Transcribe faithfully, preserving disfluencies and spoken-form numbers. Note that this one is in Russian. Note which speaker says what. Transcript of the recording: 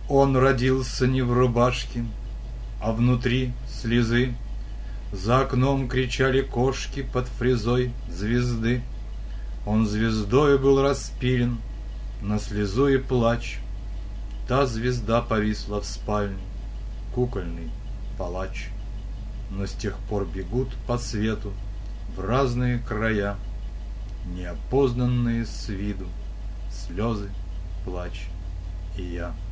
Speaker 1: Он родился не в рубашке, а внутри слезы. За окном кричали кошки под фрезой звезды. Он звездой был распилен на слезу и плач. Та звезда повисла в спальне, кукольный палач. Но с тех пор бегут по свету в разные края неопознанные с виду слезы, плач и я.